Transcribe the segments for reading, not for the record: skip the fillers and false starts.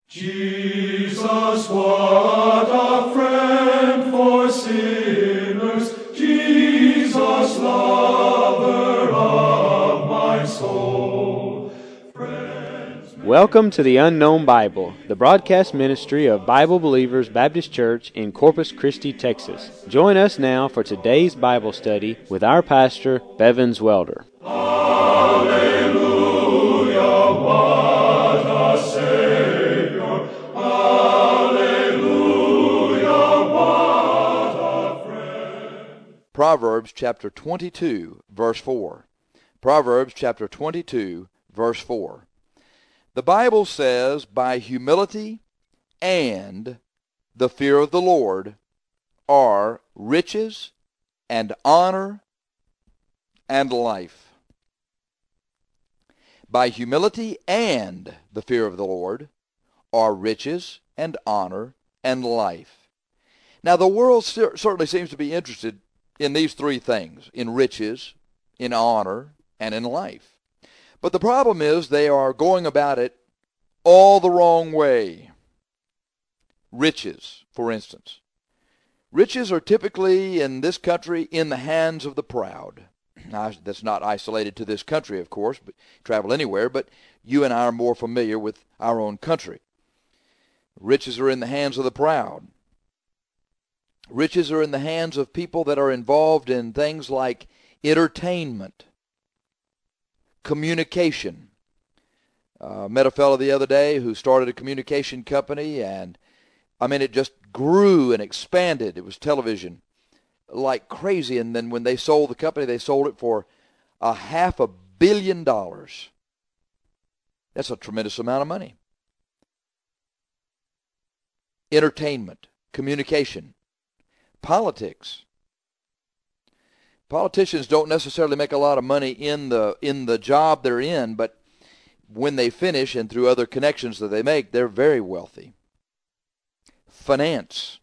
Jesus, what a friend for sinners, Jesus, lover of my soul. Welcome to the Unknown Bible, the broadcast ministry of Bible Believers Baptist Church in Corpus Christi, Texas. Join us now for today's Bible study with our pastor, Bevins Welder. Hallelujah, what a Savior. Hallelujah, what a friend. Proverbs chapter 22, verse 4. Proverbs chapter 22, verse 4. The Bible says, by humility and the fear of the Lord are riches and honor and life. By humility and the fear of the Lord are riches and honor and life. Now, the world certainly seems to be interested in these three things, in riches, in honor, and in life. But the problem is they are going about it all the wrong way. Riches, for instance. Riches are typically, in this country, in the hands of the proud. Now, that's not isolated to this country, of course, but travel anywhere, but you and I are more familiar with our own country. Riches are in the hands of the proud. Riches are in the hands of people that are involved in things like entertainment, communication. Met a fellow the other day who started a communication company, and it just grew and expanded. It was television like crazy, and then when they sold the company, they sold it for $500 million. That's a tremendous amount of money. Entertainment, communication, politics. Politicians don't necessarily make a lot of money in the job they're in, but when they finish and through other connections that they make, they're very wealthy. Finance.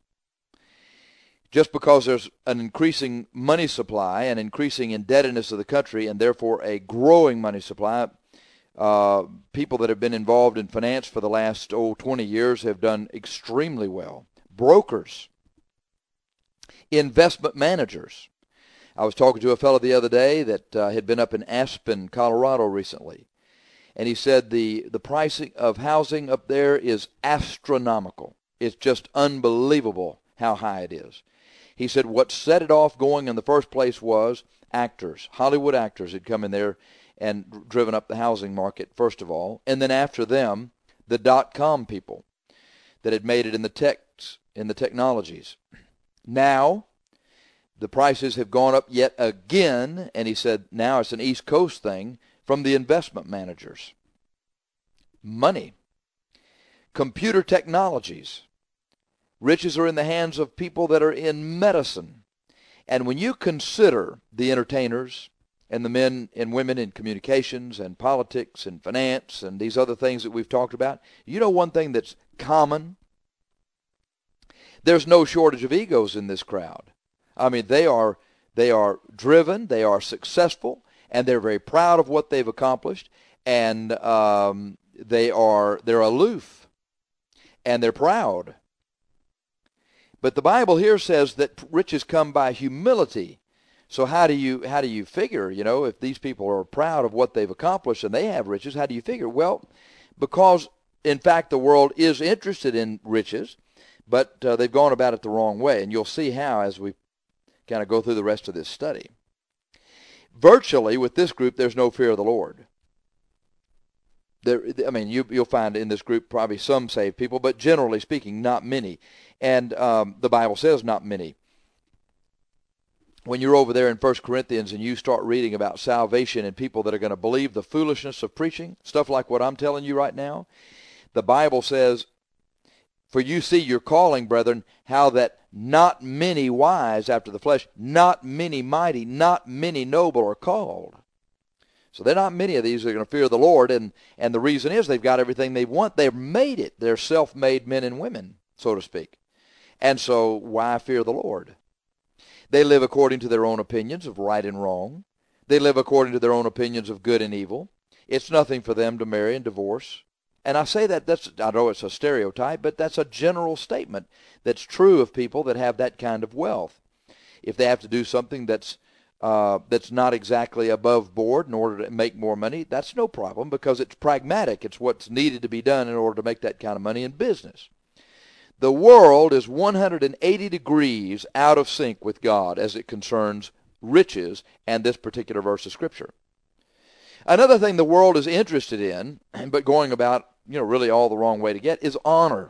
Just because there's an increasing money supply and increasing indebtedness of the country and therefore a growing money supply, people that have been involved in finance for the last 20 years have done extremely well. Brokers. Investment managers. I was talking to a fellow the other day that had been up in Aspen, Colorado recently. And he said the pricing of housing up there is astronomical. It's just unbelievable how high it is. He said what set it off going in the first place was actors. Hollywood actors had come in there and driven up the housing market, first of all. And then after them, the dot-com people that had made it in the technologies. Now, the prices have gone up yet again, and he said now it's an East Coast thing, from the investment managers. Money. Computer technologies. Riches are in the hands of people that are in medicine. And when you consider the entertainers and the men and women in communications and politics and finance and these other things that we've talked about, you know one thing that's common? There's no shortage of egos in this crowd. They are driven, they are successful, and they're very proud of what they've accomplished, and they're aloof, and they're proud. But the Bible here says that riches come by humility. So how do you figure, if these people are proud of what they've accomplished and they have riches, how do you figure? Well, because, in fact, the world is interested in riches, but they've gone about it the wrong way, and you'll see how as we kind of go through the rest of this study. Virtually, with this group, there's no fear of the Lord. You'll find in this group probably some saved people, but generally speaking, not many. And the Bible says not many. When you're over there in 1 Corinthians and you start reading about salvation and people that are going to believe the foolishness of preaching, stuff like what I'm telling you right now, the Bible says, for you see your calling, brethren, how that not many wise after the flesh, not many mighty, not many noble are called. So there are not many of these that are going to fear the Lord, and the reason is they've got everything they want. They've made it. They're self-made men and women, so to speak. And so why fear the Lord? They live according to their own opinions of right and wrong. They live according to their own opinions of good and evil. It's nothing for them to marry and divorce And I say that, I know it's a stereotype, but that's a general statement that's true of people that have that kind of wealth. If they have to do something that's not exactly above board in order to make more money, that's no problem because it's pragmatic. It's what's needed to be done in order to make that kind of money in business. The world is 180 degrees out of sync with God as it concerns riches and this particular verse of Scripture. Another thing the world is interested in, but going about, really all the wrong way to get, is honor.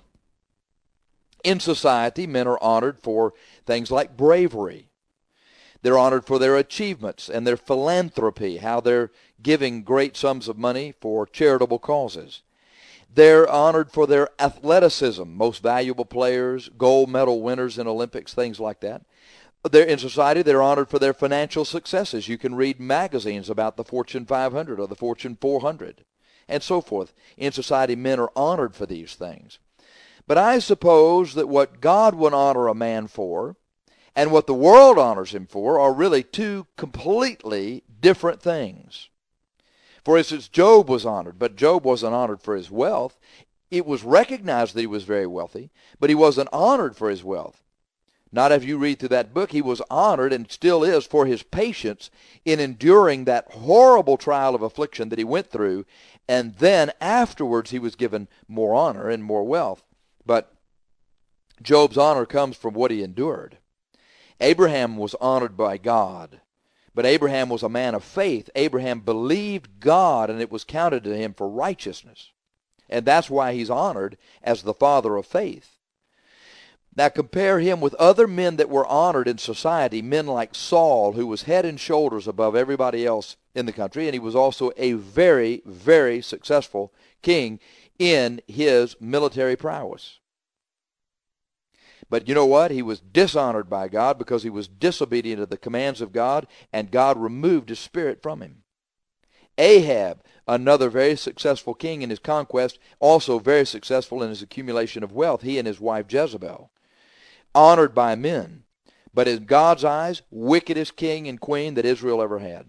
In society, men are honored for things like bravery. They're honored for their achievements and their philanthropy, how they're giving great sums of money for charitable causes. They're honored for their athleticism, most valuable players, gold medal winners in Olympics, things like that. In society, they're honored for their financial successes. You can read magazines about the Fortune 500 or the Fortune 400 and so forth. In society, men are honored for these things. But I suppose that what God would honor a man for and what the world honors him for are really two completely different things. For instance, Job was honored, but Job wasn't honored for his wealth. It was recognized that he was very wealthy, but he wasn't honored for his wealth. Not if you read through that book, he was honored and still is for his patience in enduring that horrible trial of affliction that he went through, and then afterwards he was given more honor and more wealth. But Job's honor comes from what he endured. Abraham was honored by God, but Abraham was a man of faith. Abraham believed God, and it was counted to him for righteousness. And that's why he's honored as the father of faith. Now compare him with other men that were honored in society, men like Saul, who was head and shoulders above everybody else in the country, and he was also a very, very successful king in his military prowess. But you know what? He was dishonored by God because he was disobedient to the commands of God, and God removed his spirit from him. Ahab, another very successful king in his conquest, also very successful in his accumulation of wealth, he and his wife Jezebel. Honored by men, but in God's eyes, wickedest king and queen that Israel ever had.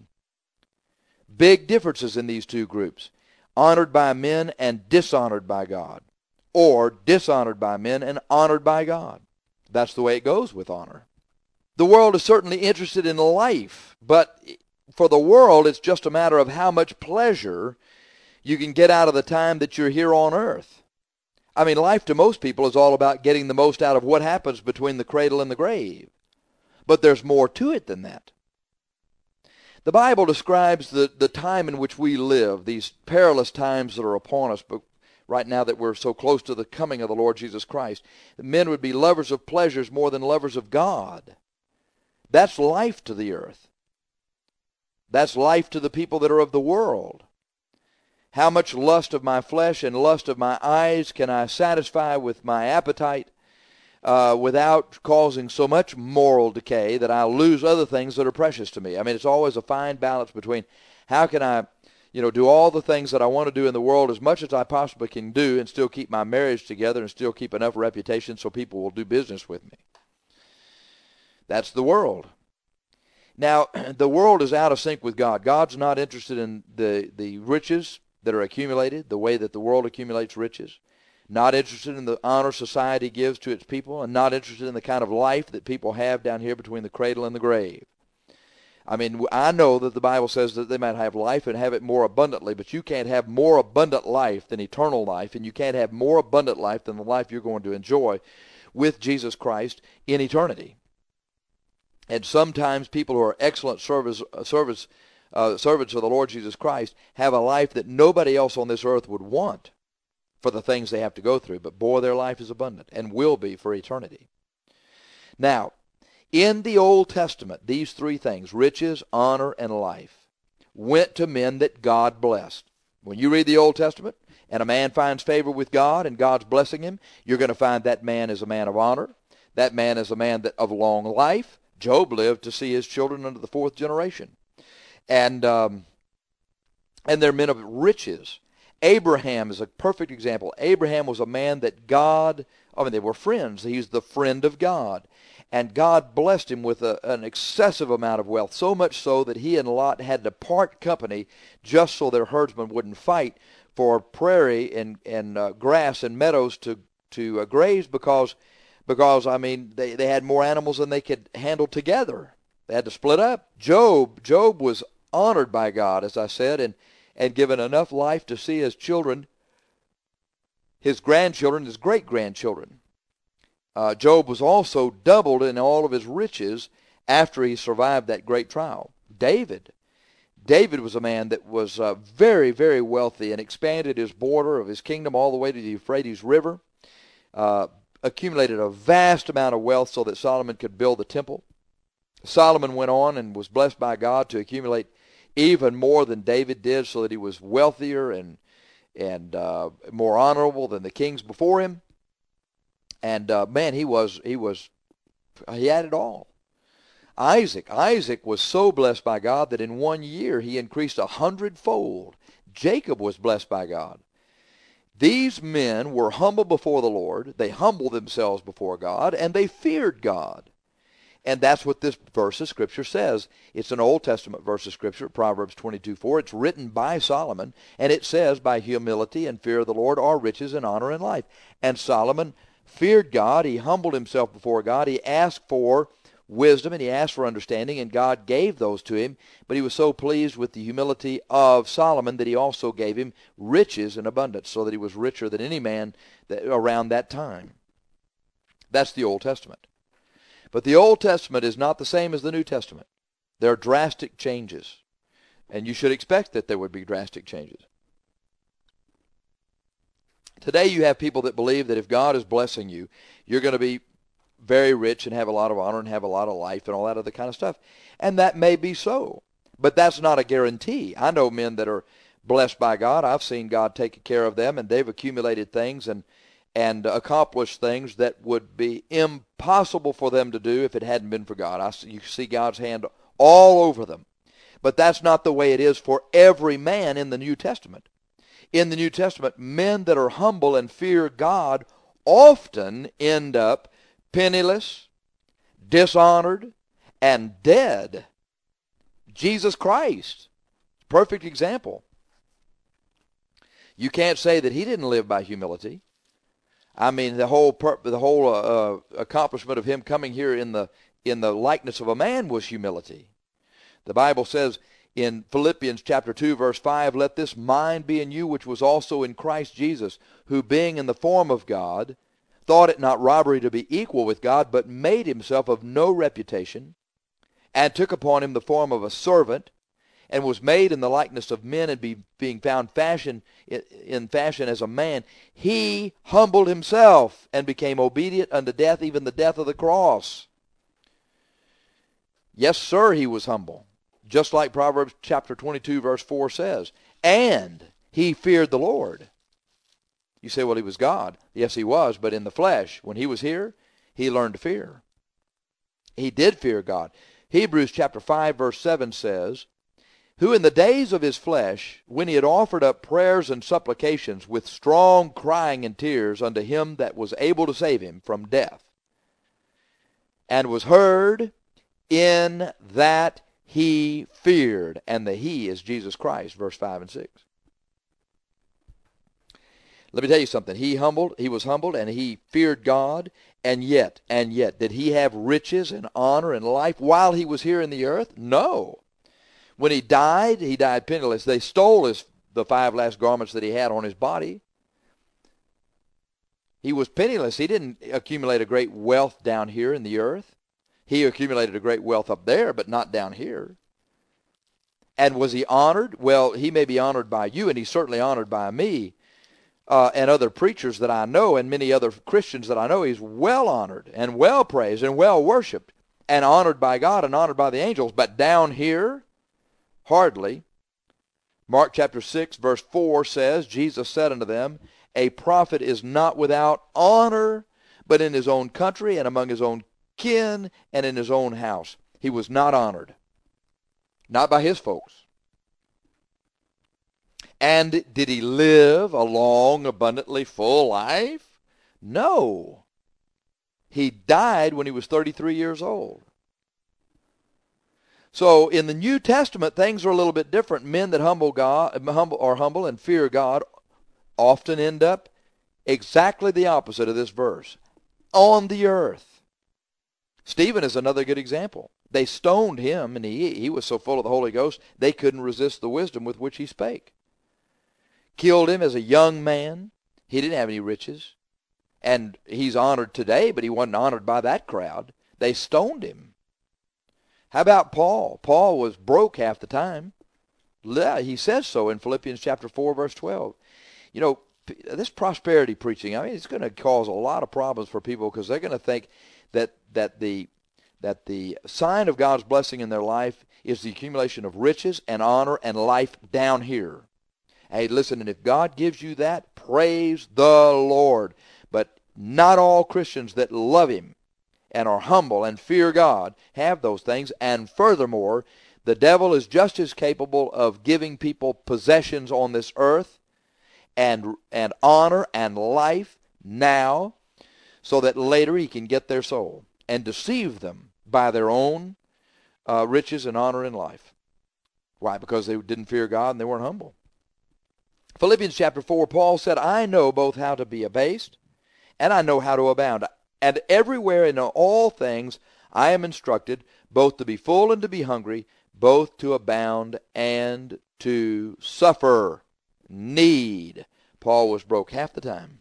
Big differences in these two groups. Honored by men and dishonored by God. Or dishonored by men and honored by God. That's the way it goes with honor. The world is certainly interested in life, but for the world it's just a matter of how much pleasure you can get out of the time that you're here on earth. I mean, life to most people is all about getting the most out of what happens between the cradle and the grave. But there's more to it than that. The Bible describes the time in which we live, these perilous times that are upon us, but right now that we're so close to the coming of the Lord Jesus Christ. Men would be lovers of pleasures more than lovers of God. That's life to the earth. That's life to the people that are of the world. How much lust of my flesh and lust of my eyes can I satisfy with my appetite without causing so much moral decay that I lose other things that are precious to me? I mean, it's always a fine balance between how can I do all the things that I want to do in the world as much as I possibly can do and still keep my marriage together and still keep enough reputation so people will do business with me. That's the world. Now, the world is out of sync with God. God's not interested in the riches that are accumulated, the way that the world accumulates riches. Not interested in the honor society gives to its people, and not interested in the kind of life that people have down here between the cradle and the grave. I mean, I know that the Bible says that they might have life and have it more abundantly, but you can't have more abundant life than eternal life, and you can't have more abundant life than the life you're going to enjoy with Jesus Christ in eternity. And sometimes people who are excellent servants of the Lord Jesus Christ have a life that nobody else on this earth would want for the things they have to go through, but boy, their life is abundant and will be for eternity. Now, in the Old Testament, these three things, riches, honor, and life, went to men that God blessed. When you read the Old Testament and a man finds favor with God and God's blessing him, you're going to find that man is a man of honor. That man is a man of long life. Job lived to see his children under the fourth generation. And they're men of riches. Abraham is a perfect example. Abraham was a man that they were friends. He's the friend of God. And God blessed him with an excessive amount of wealth, so much so that he and Lot had to part company just so their herdsmen wouldn't fight for prairie and grass and meadows to graze because I mean they had more animals than they could handle together. They had to split up. Job was honored by God, as I said, and given enough life to see his children, his grandchildren, his great-grandchildren. Job was also doubled in all of his riches after he survived that great trial. David was a man that was very, very wealthy and expanded his border of his kingdom all the way to the Euphrates River, accumulated a vast amount of wealth so that Solomon could build the temple. Solomon went on and was blessed by God to accumulate even more than David did, so that he was wealthier and more honorable than the kings before him. And man, he had it all. Isaac was so blessed by God that in 1 year he increased 100-fold. Jacob was blessed by God. These men were humble before the Lord. They humbled themselves before God, and they feared God. And that's what this verse of Scripture says. It's an Old Testament verse of Scripture, Proverbs 22:4. It's written by Solomon, and it says, by humility and fear of the Lord are riches and honor and life. And Solomon feared God. He humbled himself before God. He asked for wisdom and he asked for understanding, and God gave those to him. But he was so pleased with the humility of Solomon that he also gave him riches in abundance, so that he was richer than any man around that time. That's the Old Testament. But the Old Testament is not the same as the New Testament. There are drastic changes, and you should expect that there would be drastic changes. Today you have people that believe that if God is blessing you, you're going to be very rich and have a lot of honor and have a lot of life and all that other kind of stuff. And that may be so, but that's not a guarantee. I know men that are blessed by God. I've seen God take care of them, and they've accumulated things and accomplished things that would be impossible for them to do if it hadn't been for God. You see God's hand all over them. But that's not the way it is for every man in the New Testament. In the New Testament, men that are humble and fear God often end up penniless, dishonored, and dead. Jesus Christ, perfect example. You can't say that he didn't live by humility. I mean, the whole accomplishment of him coming here in the likeness of a man was humility. The Bible says in Philippians chapter 2, verse 5, let this mind be in you which was also in Christ Jesus, who being in the form of God, thought it not robbery to be equal with God, but made himself of no reputation, and took upon him the form of a servant, and was made in the likeness of men, and being found in fashion as a man, he humbled himself and became obedient unto death, even the death of the cross. Yes, sir, he was humble, just like Proverbs chapter 22, verse 4 says. And he feared the Lord. You say, well, he was God. Yes, he was, but in the flesh. When he was here, he learned to fear. He did fear God. Hebrews chapter 5, verse 7 says, who in the days of his flesh, when he had offered up prayers and supplications with strong crying and tears unto him that was able to save him from death, and was heard in that he feared, and the he is Jesus Christ, verse 5 and 6. Let me tell you something. He was humbled, and he feared God, and yet, did he have riches and honor and life while he was here in the earth? No. When he died penniless. They stole the 5 last garments that he had on his body. He was penniless. He didn't accumulate a great wealth down here in the earth. He accumulated a great wealth up there, but not down here. And was he honored? Well, he may be honored by you, and he's certainly honored by me and other preachers that I know, and many other Christians that I know. He's well honored and well praised and well worshiped and honored by God and honored by the angels. But down here, hardly. Mark chapter 6, verse 4 says, Jesus said unto them, a prophet is not without honor, but in his own country and among his own kin and in his own house. He was not honored. Not by his folks. And did he live a long, abundantly full life? No. He died when he was 33 years old. So in the New Testament, things are a little bit different. Men that are humble and fear God often end up exactly the opposite of this verse. On the earth. Stephen is another good example. They stoned him, and he was so full of the Holy Ghost, they couldn't resist the wisdom with which he spake. Killed him as a young man. He didn't have any riches. And he's honored today, but he wasn't honored by that crowd. They stoned him. How about Paul? Paul was broke half the time. He says so in Philippians chapter 4, verse 12. You know, this prosperity preaching, I mean, it's going to cause a lot of problems for people because they're going to think that the sign of God's blessing in their life is the accumulation of riches and honor and life down here. Hey, listen, and if God gives you that, praise the Lord. But not all Christians that love Him and are humble and fear God have those things. And furthermore, the devil is just as capable of giving people possessions on this earth and honor and life now so that later he can get their soul and deceive them by their own riches and honor in life. Why? Because they didn't fear God and they weren't humble. Philippians chapter 4, Paul said, I know both how to be abased and I know how to abound. And everywhere in all things I am instructed both to be full and to be hungry, both to abound and to suffer need. Paul was broke half the time.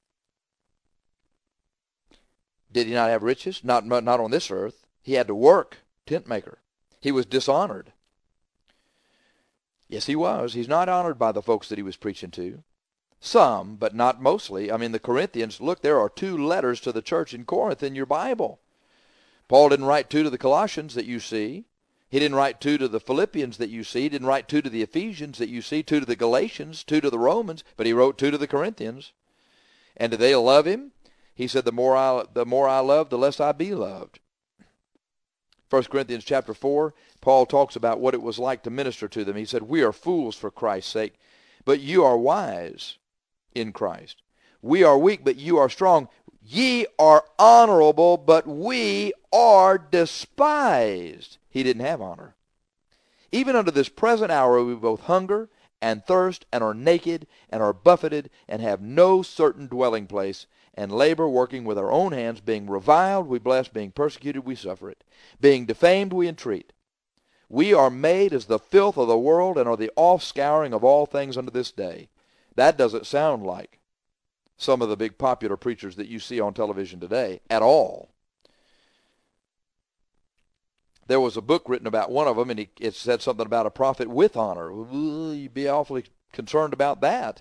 Did he not have riches? Not on this earth. He had to work, tent maker. He was dishonored. Yes, he was. He's not honored by the folks that he was preaching to. Some, but not mostly. I mean, the Corinthians, look, there are 2 letters to the church in Corinth in your Bible. Paul didn't write 2 to the Colossians that you see. He didn't write 2 to the Philippians that you see. He didn't write 2 to the Ephesians that you see, 2 to the Galatians, 2 to the Romans, but he wrote 2 to the Corinthians. And did they love him? He said, the more I love, the less I be loved. 1 Corinthians chapter 4, Paul talks about what it was like to minister to them. He said, we are fools for Christ's sake, but you are wise in Christ. We are weak, but you are strong. Ye are honorable, but we are despised. He didn't have honor. Even unto this present hour we both hunger and thirst and are naked and are buffeted and have no certain dwelling place and labor working with our own hands, being reviled we bless, being persecuted we suffer it, being defamed we entreat. We are made as the filth of the world and are the offscouring of all things unto this day. That doesn't sound like some of the big popular preachers that you see on television today at all. There was a book written about one of them, and it said something about a prophet with honor. You'd be awfully concerned about that.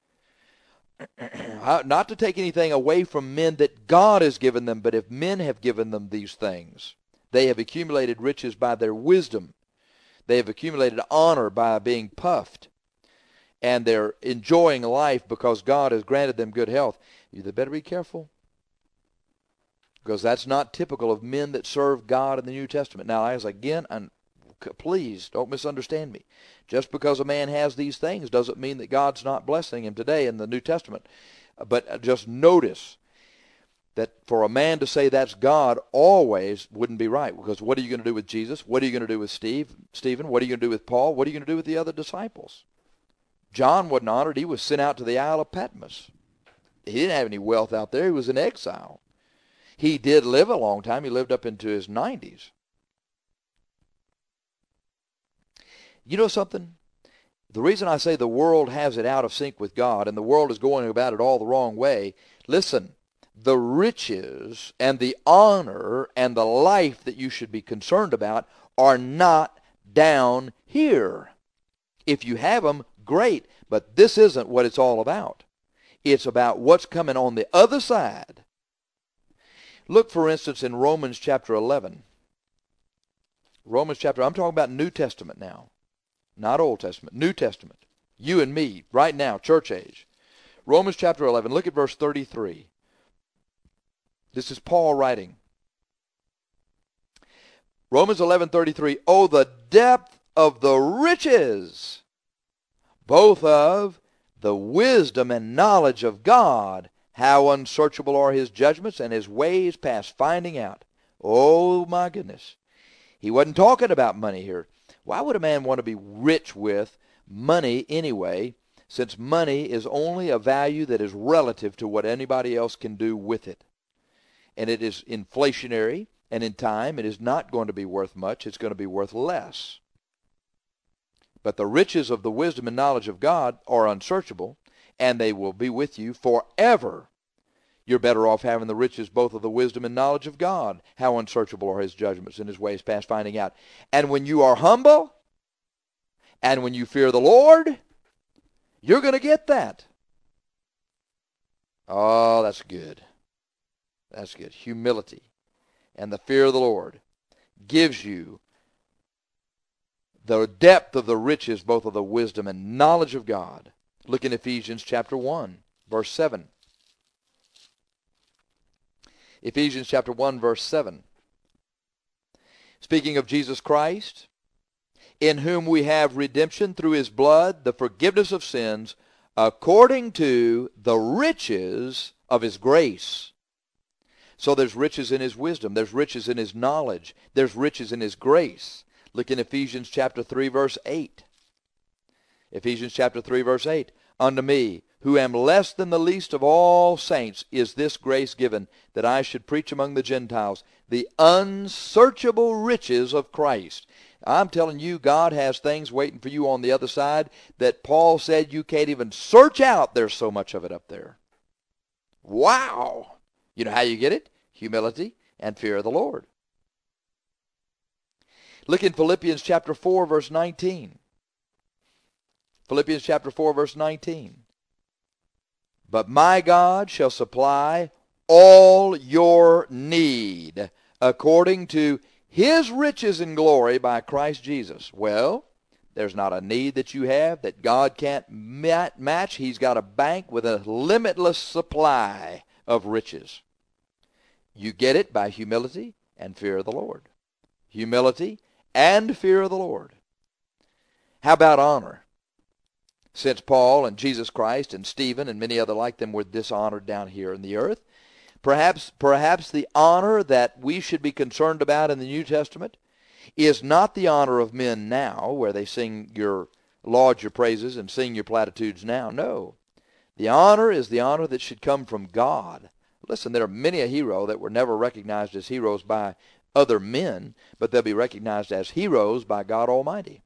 Not to take anything away from men that God has given them, but if men have given them these things, they have accumulated riches by their wisdom. They have accumulated honor by being puffed. And they're enjoying life because God has granted them good health. You better be careful, because that's not typical of men that serve God in the New Testament. Now, please don't misunderstand me. Just because a man has these things doesn't mean that God's not blessing him today in the New Testament. But just notice that for a man to say that's God always wouldn't be right, because what are you going to do with Jesus? What are you going to do with Stephen? What are you going to do with Paul? What are you going to do with the other disciples? John wasn't honored. He was sent out to the Isle of Patmos. He didn't have any wealth out there. He was in exile. He did live a long time. He lived up into his 90s. You know something? The reason I say the world has it out of sync with God and the world is going about it all the wrong way, listen, the riches and the honor and the life that you should be concerned about are not down here. If you have them, great, but this isn't what it's all about. It's about what's coming on the other side. Look, for instance, in Romans chapter 11. I'm talking about New Testament now. Not Old Testament, New Testament. You and me, right now, church age. Romans chapter 11, look at verse 33. This is Paul writing. Romans 11:33. Oh, the depth of the riches, both of the wisdom and knowledge of God. How unsearchable are his judgments and his ways past finding out. Oh, my goodness. He wasn't talking about money here. Why would a man want to be rich with money anyway? since money is only a value that is relative to what anybody else can do with it. And it is inflationary, and in time it is not going to be worth much. It's going to be worth less. But the riches of the wisdom and knowledge of God are unsearchable, and they will be with you forever. You're better off having the riches both of the wisdom and knowledge of God. How unsearchable are his judgments and his ways past finding out. And when you are humble, and when you fear the Lord, you're going to get that. Oh, that's good. That's good. Humility and the fear of the Lord gives you the depth of the riches, both of the wisdom and knowledge of God. Look in Ephesians chapter 1, verse 7. Ephesians chapter 1, verse 7. Speaking of Jesus Christ, in whom we have redemption through his blood, the forgiveness of sins, according to the riches of his grace. So there's riches in his wisdom. There's riches in his knowledge. There's riches in his grace. Look in Ephesians chapter 3, verse 8. Ephesians chapter 3, verse 8. Unto me, who am less than the least of all saints, is this grace given, that I should preach among the Gentiles the unsearchable riches of Christ. I'm telling you, God has things waiting for you on the other side that Paul said you can't even search out. There's so much of it up there. Wow! You know how you get it? Humility and fear of the Lord. Look in Philippians chapter 4, verse 19. Philippians chapter 4, verse 19. But my God shall supply all your need according to his riches and glory by Christ Jesus. Well, there's not a need that you have that God can't match. He's got a bank with a limitless supply of riches. You get it by humility and fear of the Lord. Humility and fear of the Lord. How about honor? Since Paul and Jesus Christ and Stephen and many other like them were dishonored down here in the earth, perhaps the honor that we should be concerned about in the New Testament is not the honor of men now, where they sing your laud your praises and sing your platitudes now. No. The honor is the honor that should come from God. Listen, there are many a hero that were never recognized as heroes by other men, but they'll be recognized as heroes by God Almighty.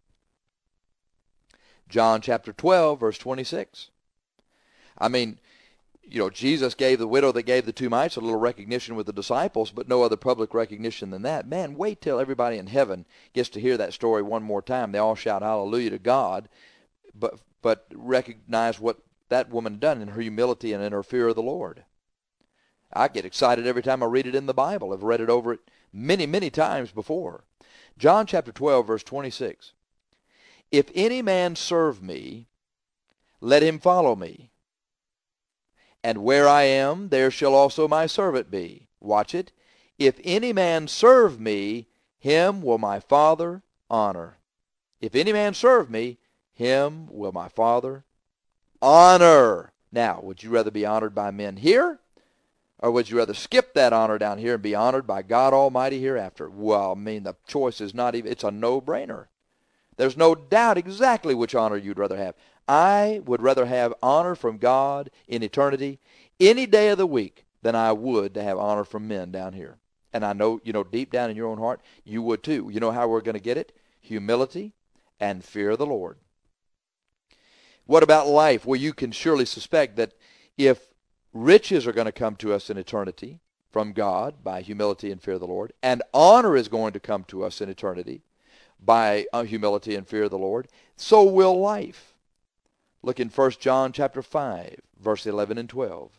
John chapter 12, verse 26. I mean, you know, Jesus gave the widow that gave the 2 mites a little recognition with the disciples, but no other public recognition than that. Man, wait till everybody in heaven gets to hear that story one more time. They all shout hallelujah to God, but recognize what that woman done in her humility and in her fear of the Lord. I get excited every time I read it in the Bible. I've read it over it many, many times before. John chapter 12, verse 26. If any man serve me, let him follow me. And where I am, there shall also my servant be. Watch it. If any man serve me, him will my Father honor. If any man serve me, him will my Father honor. Now, would you rather be honored by men here? Or would you rather skip that honor down here and be honored by God Almighty hereafter? Well, I mean, the choice is not even, it's a no-brainer. There's no doubt exactly which honor you'd rather have. I would rather have honor from God in eternity any day of the week than I would to have honor from men down here. And I know, you know, deep down in your own heart, you would too. You know how we're going to get it? Humility and fear of the Lord. What about life? Well, you can surely suspect that if riches are going to come to us in eternity from God by humility and fear of the Lord, and honor is going to come to us in eternity by humility and fear of the Lord, so will life. Look in 1 John chapter 5, verse 11 and 12.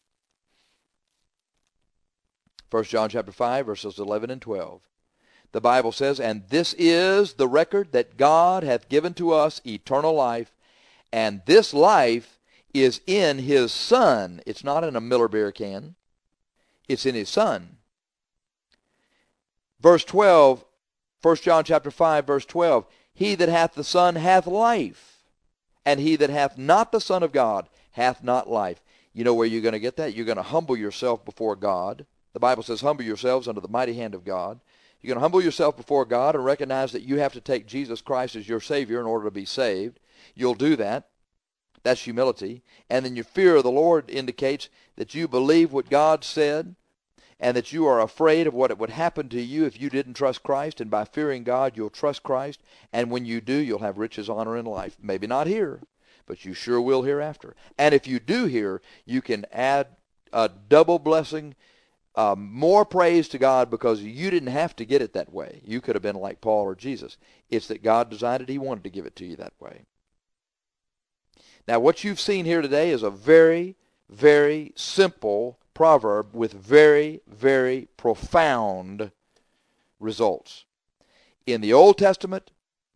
1 John chapter 5, verses 11 and 12. The Bible says, And this is the record that God hath given to us eternal life, and this life is in his Son. It's not in a Miller beer can. It's in his Son. Verse 12, 1 John chapter 5, verse 12, He that hath the Son hath life, and he that hath not the Son of God hath not life. You know where you're going to get that? You're going to humble yourself before God. The Bible says, humble yourselves under the mighty hand of God. You're going to humble yourself before God and recognize that you have to take Jesus Christ as your Savior in order to be saved. You'll do that. That's humility. And then your fear of the Lord indicates that you believe what God said and that you are afraid of what it would happen to you if you didn't trust Christ. And by fearing God, you'll trust Christ. And when you do, you'll have riches, honor, and life. Maybe not here, but you sure will hereafter. And if you do here, you can add a double blessing, more praise to God, because you didn't have to get it that way. You could have been like Paul or Jesus. It's that God decided he wanted to give it to you that way. Now, what you've seen here today is a very, very simple proverb with very, very profound results. In the Old Testament,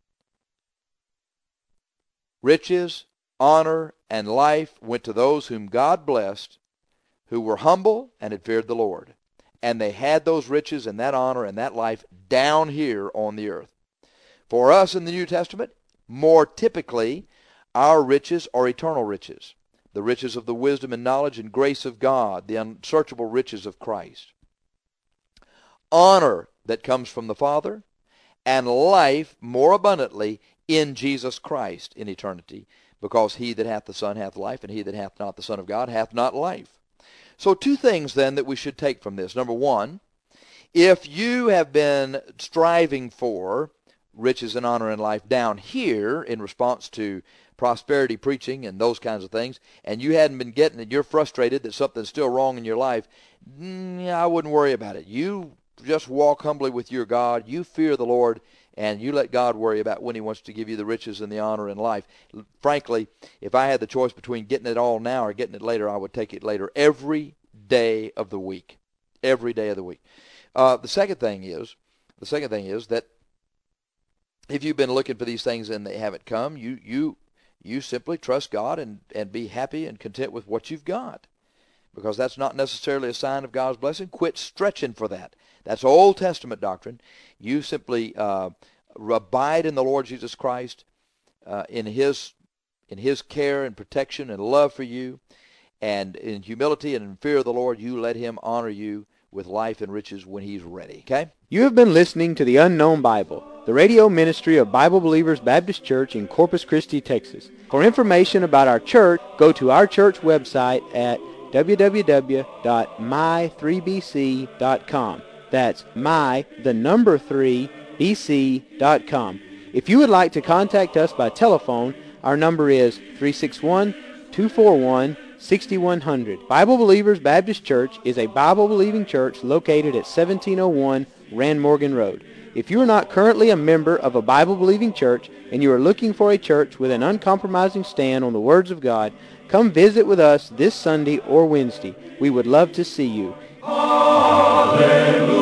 riches, honor, and life went to those whom God blessed, who were humble and had feared the Lord. And they had those riches and that honor and that life down here on the earth. For us in the New Testament, more typically, our riches are eternal riches. The riches of the wisdom and knowledge and grace of God, the unsearchable riches of Christ. Honor that comes from the Father, and life more abundantly in Jesus Christ in eternity, because he that hath the Son hath life, and he that hath not the Son of God hath not life. So two things then that we should take from this. Number one, if you have been striving for riches and honor and life down here in response to prosperity preaching and those kinds of things, and you hadn't been getting it, you're frustrated that something's still wrong in your life, I wouldn't worry about it. You just walk humbly with your God, you fear the Lord, and you let God worry about when he wants to give you the riches and the honor and life. Frankly, if I had the choice between getting it all now or getting it later, I would take it later every day of the week. Every day of the week. The second thing is that if you've been looking for these things and they haven't come, you simply trust God and be happy and content with what you've got, because that's not necessarily a sign of God's blessing. Quit stretching for that. That's Old Testament doctrine. You simply abide in the Lord Jesus Christ, in his care and protection and love for you, and in humility and in fear of the Lord, you let him honor you with life and riches when he's ready. Okay? You have been listening to The Unknown Bible, the radio ministry of Bible Believers Baptist Church in Corpus Christi, Texas. For information about our church, go to our church website at www.my3bc.com. That's my3bc.com. If you would like to contact us by telephone, our number is 361-241-6100. Bible Believers Baptist Church is a Bible-believing church located at 1701 Rand Morgan Road. If you are not currently a member of a Bible-believing church and you are looking for a church with an uncompromising stand on the words of God, come visit with us this Sunday or Wednesday. We would love to see you. Hallelujah.